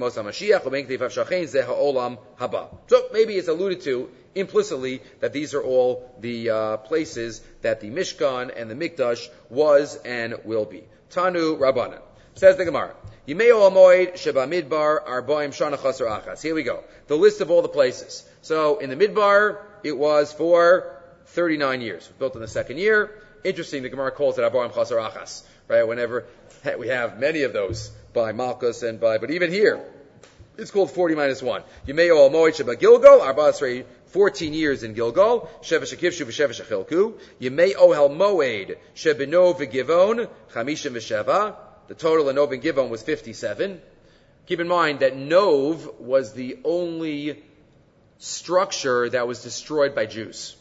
it's alluded to implicitly that these are all the uh, places that the Mishkan and the Mikdash was and will be. Tanu Rabbanan. Says the Gemara. Here we go. The list of all the places. So in the Midbar, it was for thirty-nine years. It was built in the second year. Interesting, the Gemara calls it Arbaim Chasar Achas. Right? Whenever we have many of those by Malchus and by, but even here, it's called forty minus one. Yimeo al Moed Sheba Gilgal, Arba Asrei, fourteen years in Gilgal, Sheva Shekivshu v'Sheva Shechilku, Yimei Ohel Moed Shebeno v'Givon, Chamishim v'Sheva. The total in Nov and Givon was fifty-seven. Keep in mind that Nov was the only structure that was destroyed by Jews.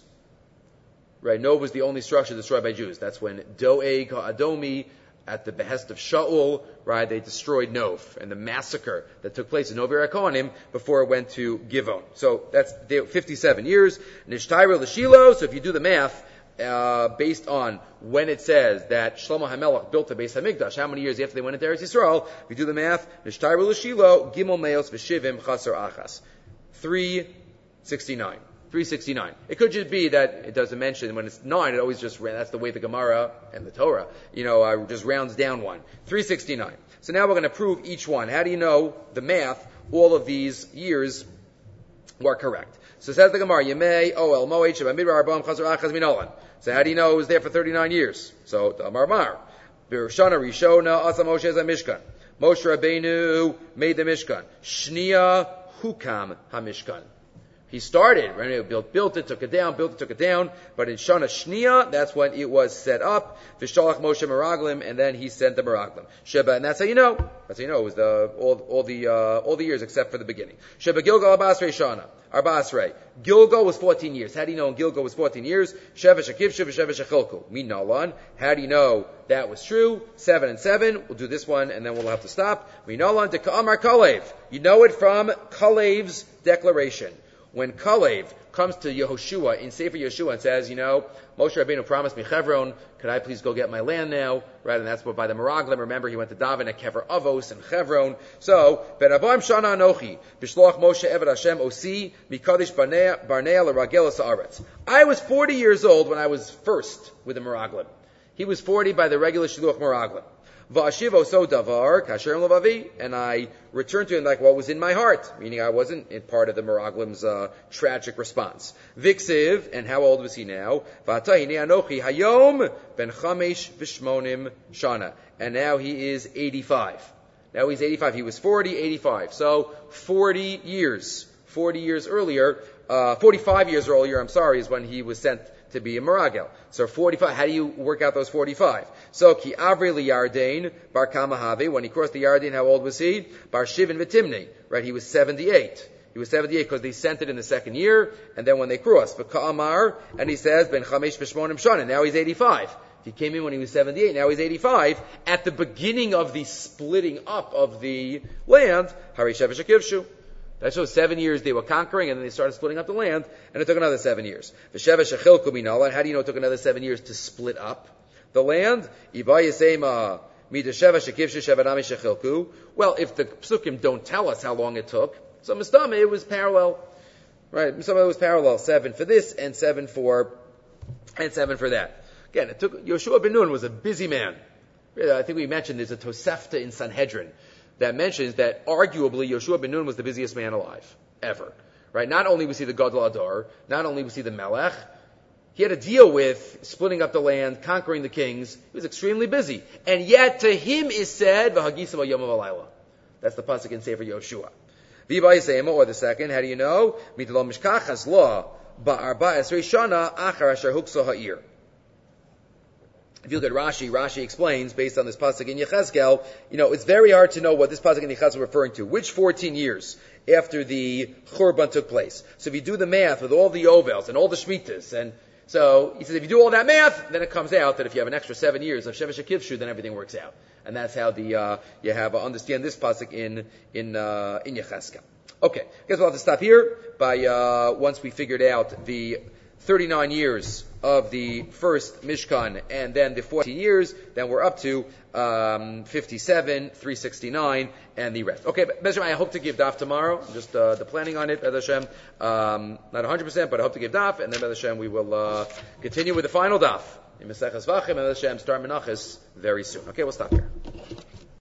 Right, Nov was the only structure destroyed by Jews. That's when Doeg HaAdomi, at the behest of Shaul, right, they destroyed Nov, and the massacre that took place in Nov Yerakonim before it went to Givon. So that's fifty-seven years. Nishtayra l'Shilo, so if you do the math, uh, based on when it says that Shlomo HaMelech built the Beis HaMikdash, how many years after they went into Eretz Yisrael, if you do the math, Nishtayra l'Shilo, Gimel Meos v'Shivim Chasar Achas. three sixty-nine. three sixty-nine. It could just be that it doesn't mention when it's nine, it always just, that's the way the Gemara and the Torah, you know, uh, just rounds down one. three sixty-nine. So now we're going to prove each one. How do you know the math, all of these years were correct? So says the Gemara, Yemei, Oel, Moed, Sheba, Midbar, Arbam, Chazar, Achaz, Minolan. So how do you know it was there for thirty-nine years? So, the Amar Mar. Birshana, Rishona, Asa Moshe, Eza Mishkan. Moshe Rabbeinu made the Mishkan. Shnia, Hukam, HaMishkan. He started, right? He built, built it, took it down, built it, took it down. But in Shana Shnia, that's when it was set up. Vishalach Moshe Meraglim, and then he sent the Meraglim. Sheba, and that's how you know. That's how you know. It was the all, all the uh, all the years except for the beginning. Sheba Gilgal Abasrei Shana Arbasrei. Gilgal was fourteen years. How do you know Gilgal was fourteen years? Sheva Shekivshu Sheva Shechilku. Min Nalan. How do you know that was true? Seven and seven. We'll do this one, and then we'll have to stop. Min Nalan to Ka'amar Kalev. You know it from Kalev's declaration. When Kalev comes to Yehoshua in Sefer Yeshua and says, you know, Moshe Rabbeinu promised me Chevron, could I please go get my land now? Right, and that's what by the Meraglim, remember he went to Daven at Kever Avos and Chevron. So, Ben Abayim Shana Anochi, Bishloach Moshe Eved Hashem Osi, Mikadish Barnea L'Ragel Sa'aretz. I was forty years old when I was first with the Meraglim. He was forty by the regular Shiluach Meraglim. Va'ashivo so davar kasher levavi, and I returned to him like what was in my heart, meaning I wasn't in part of the Meraglim's uh, tragic response. Viksiv, and how old was he now? V'atahine anochi hayom ben chamesh v'shmonim shana, and now he is eighty-five. Now he's eighty-five. He was forty, eighty-five. So forty years. forty years earlier, uh, forty-five years earlier, I'm sorry, is when he was sent to be a Meragel. So forty-five, how do you work out those forty-five? So, ki avri li Yardain, bar kamahave, when he crossed the Yardain, how old was he? Bar shivin v'timni, right? He was seventy-eight. He was seventy-eight because they sent it in the second year, and then when they crossed, v'ka'amar, and he says, ben chamesh v'shmonim shana, now he's eighty-five. He came in when he was seventy-eight, now he's eighty-five. At the beginning of the splitting up of the land, harishev v'shakivshu. That shows seven years they were conquering, and then they started splitting up the land, and it took another seven years. V'sheva shechilku minala, and how do you know it took another seven years to split up the land? Iba yisema midasheva shekivshu shevanami shechilku. Well, if the psukim don't tell us how long it took, so mistama it was parallel, right? Mistama it was parallel, seven for this and seven for and seven for that. Again, it took Yoshua ben Nun was a busy man. I think we mentioned there's a Tosefta in Sanhedrin that mentions that arguably Yoshua ben Nun was the busiest man alive, ever. Right? Not only was he the Gadol Adar, not only was he the Melech, he had to deal with splitting up the land, conquering the kings. He was extremely busy. And yet to him is said, V'hagisa v'yom v'layla. That's the pasuk in Sefer Yoshua. V'yivay Yisema, or the second, how do you know? Mitlo mishkachas la ba'arba esrei shana achar asher hukso ha'ir. If you look at Rashi, Rashi explains, based on this pasuk in Yechezkel, you know, it's very hard to know what this pasuk in Yechezkel is referring to. Which fourteen years after the Churban took place? So if you do the math with all the Yovels and all the Shemitas, and so he says if you do all that math, then it comes out that if you have an extra seven years of Shevesh HaKivshu, then everything works out. And that's how the uh, you have uh, understand this pasuk in in uh, in Yechezkel. Okay, I guess we'll have to stop here by uh, once we figured out the thirty-nine years of the first Mishkan, and then the fourteen years, then we're up to um, fifty-seven, three sixty-nine, and the rest. Okay, but Bezra, I hope to give daf tomorrow. Just uh, the planning on it, Bez Hashem. Um, not one hundred percent, but I hope to give daf, and then Bez Hashem we will uh, continue with the final daf in Maseches Vachim, and Bez Hashem start Menachos very soon. Okay, we'll stop here.